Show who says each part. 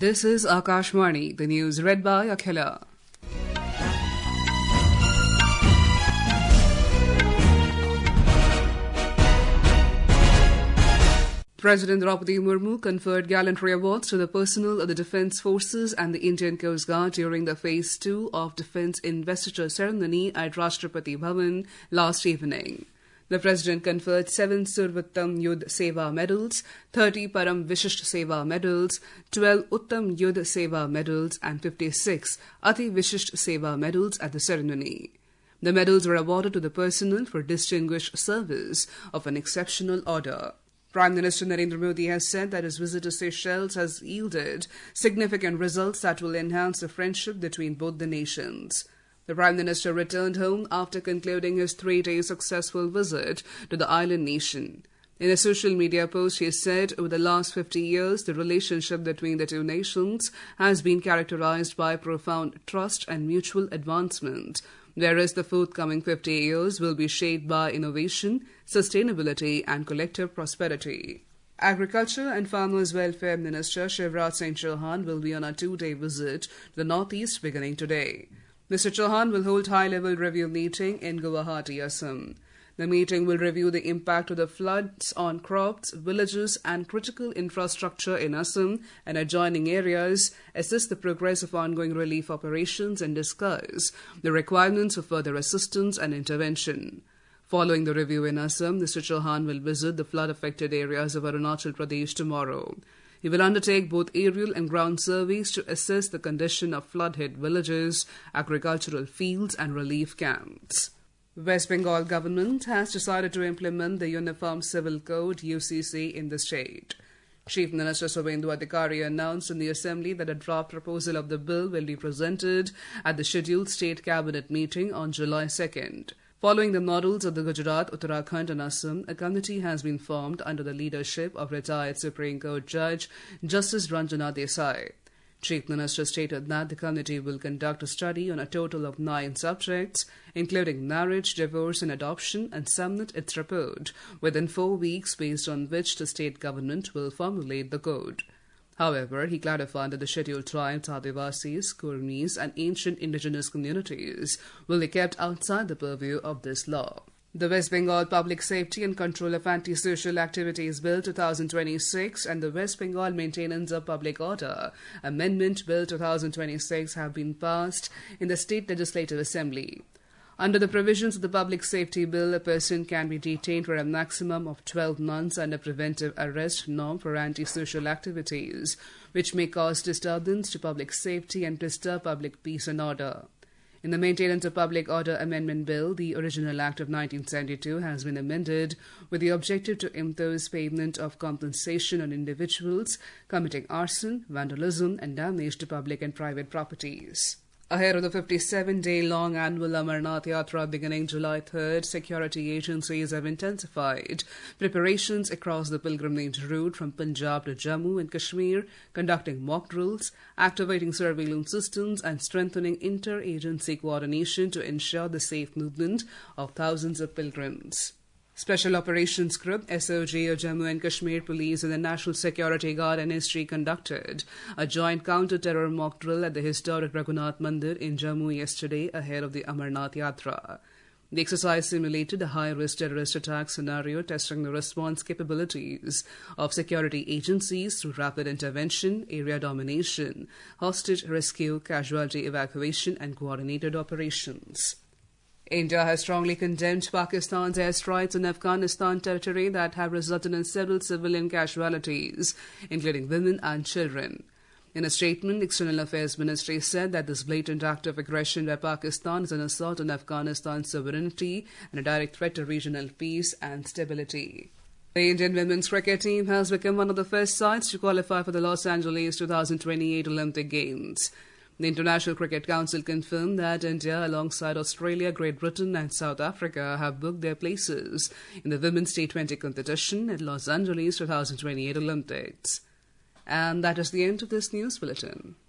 Speaker 1: This is Akashvani, the news read by Akhila. President Draupadi Murmu conferred gallantry awards to the personnel of the Defence Forces and the Indian Coast Guard during the Phase 2 of Defence Investiture ceremony at Rashtrapati Bhavan last evening. The President conferred 7 Survottam Yudh Seva medals, 30 Param Vishisht Seva medals, 12 Uttam Yudh Seva medals and 56 Ati Vishisht Seva medals at the ceremony. The medals were awarded to the personnel for distinguished service of an exceptional order. Prime Minister Narendra Modi has said that his visit to Seychelles has yielded significant results that will enhance the friendship between both the nations. The Prime Minister returned home after concluding his 3-day successful visit to the island nation. In a social media post, he said, over the last 50 years, the relationship between the two nations has been characterized by profound trust and mutual advancement, whereas the forthcoming 50 years will be shaped by innovation, sustainability and collective prosperity. Agriculture and Farmers Welfare Minister Shivraj Singh Chauhan will be on a 2-day visit to the Northeast beginning today. Mr. Chauhan will hold high-level review meeting in Guwahati, Assam. The meeting will review the impact of the floods on crops, villages and critical infrastructure in Assam and adjoining areas, assess the progress of ongoing relief operations and discuss the requirements for further assistance and intervention. Following the review in Assam, Mr. Chauhan will visit the flood-affected areas of Arunachal Pradesh tomorrow. He will undertake both aerial and ground surveys to assess the condition of flood-hit villages, agricultural fields and relief camps. West Bengal government has decided to implement the Uniform Civil Code UCC in the state. Chief Minister Subhendu Adhikari announced in the Assembly that a draft proposal of the bill will be presented at the scheduled state cabinet meeting on July 2nd. Following the models of the Gujarat, Uttarakhand and Assam, a committee has been formed under the leadership of retired Supreme Court Judge Justice Ranjana Desai. Chief Minister stated that the committee will conduct a study on a total of 9 subjects, including marriage, divorce and adoption, and submit its report within 4 weeks, based on which the state government will formulate the code. However, he clarified that the scheduled tribes, Adivasis, Kurmis and ancient indigenous communities will be kept outside the purview of this law. The West Bengal Public Safety and Control of Antisocial Activities Bill 2026 and the West Bengal Maintenance of Public Order Amendment Bill 2026 have been passed in the State Legislative Assembly. Under the provisions of the Public Safety Bill, a person can be detained for a maximum of 12 months under preventive arrest norm for antisocial activities, which may cause disturbance to public safety and disturb public peace and order. In the Maintenance of Public Order Amendment Bill, the original Act of 1972 has been amended with the objective to impose payment of compensation on individuals committing arson, vandalism and damage to public and private properties. Ahead of the 57-day-long annual Amarnath Yatra beginning July 3rd, security agencies have intensified preparations across the pilgrimage route from Punjab to Jammu and Kashmir, conducting mock drills, activating surveillance systems and strengthening inter-agency coordination to ensure the safe movement of thousands of pilgrims. Special Operations Group, SOG of Jammu and Kashmir Police and the National Security Guard NSG conducted a joint counter-terror mock drill at the historic Raghunath Mandir in Jammu yesterday ahead of the Amarnath Yatra. The exercise simulated a high-risk terrorist attack scenario, testing the response capabilities of security agencies through rapid intervention, area domination, hostage rescue, casualty evacuation and coordinated operations. India has strongly condemned Pakistan's airstrikes on Afghanistan territory that have resulted in several civilian casualties, including women and children. In a statement, External Affairs Ministry said that this blatant act of aggression by Pakistan is an assault on Afghanistan's sovereignty and a direct threat to regional peace and stability. The Indian women's cricket team has become one of the first sides to qualify for the Los Angeles 2028 Olympic Games. The International Cricket Council confirmed that India, alongside Australia, Great Britain and South Africa, have booked their places in the Women's T20 competition at Los Angeles 2028 Olympics. And that is the end of this news bulletin.